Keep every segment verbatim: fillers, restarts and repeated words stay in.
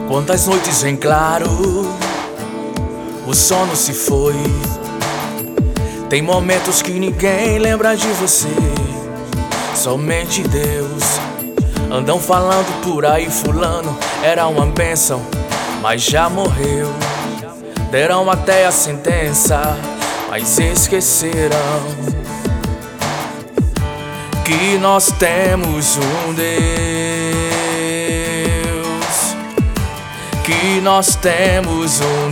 Quantas noites em claro o sono se foi. Tem momentos que ninguém lembra de você, somente Deus. Andam falando por aí, fulano era uma bênção, mas já morreu. Deram até a sentença, mas esqueceram que nós temos um Deus, que nós temos um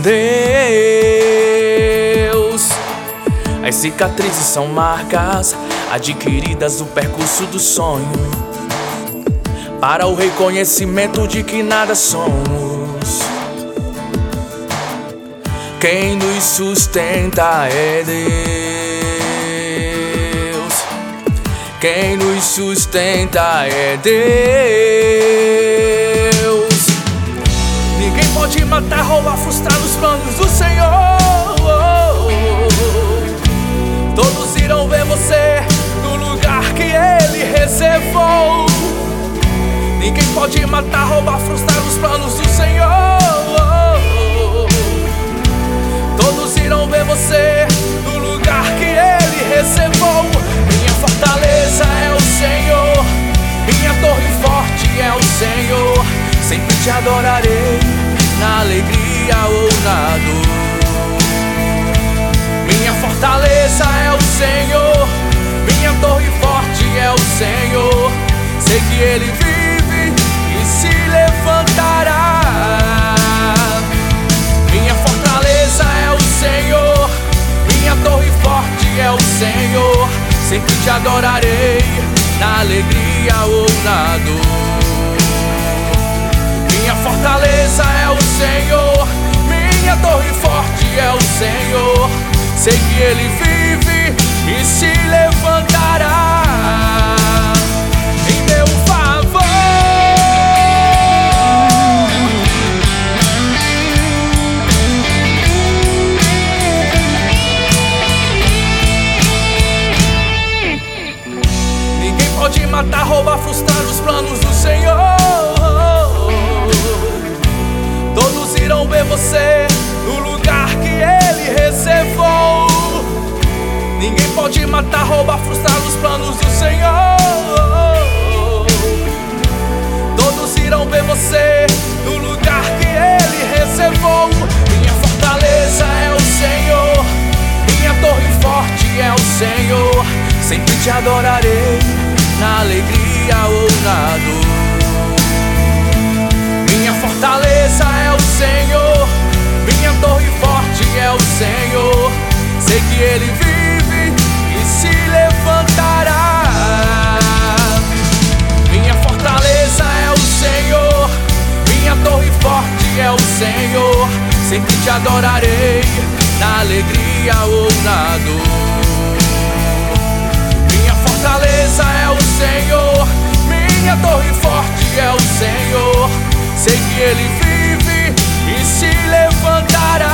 Deus. As cicatrizes são marcas adquiridas do percurso do sonho, para o reconhecimento de que nada somos. Quem nos sustenta é Deus, quem nos sustenta é Deus. Ninguém pode matar, roubar, frustrar os planos do Senhor. Todos irão ver você no lugar que Ele reservou. Ninguém pode matar, roubar, frustrar os planos do Senhor. Todos irão ver você no lugar que Ele reservou. Minha fortaleza é o Senhor, minha torre forte é o Senhor. Sempre te adorarei, na alegria ou na dor. Minha fortaleza é o Senhor, minha torre forte é o Senhor. Sei que Ele vive e se levantará. Minha fortaleza é o Senhor, minha torre forte é o Senhor. Sempre te adorarei, na alegria ou na dor. Minha fortaleza é o Senhor, minha torre forte é o Senhor. Sei que Ele vive e se levantará em meu favor. Ninguém pode matar, roubar, frustrar os planos do Senhor. Todos irão ver você no lugar que Ele reservou. Ninguém pode matar, roubar, frustrar os planos do Senhor. Todos irão ver você no lugar que Ele reservou. Minha fortaleza é o Senhor, minha torre forte é o Senhor. Sempre te adorarei, na alegria ou na dor. Minha fortaleza é o Senhor, minha torre forte é o Senhor. Sei que Ele vive e se levantará. Minha fortaleza é o Senhor, minha torre forte é o Senhor. Sempre te adorarei, na alegria ou na dor. Minha fortaleza é o Senhor, minha torre forte é o Senhor. Sei que Ele vive e se levantará.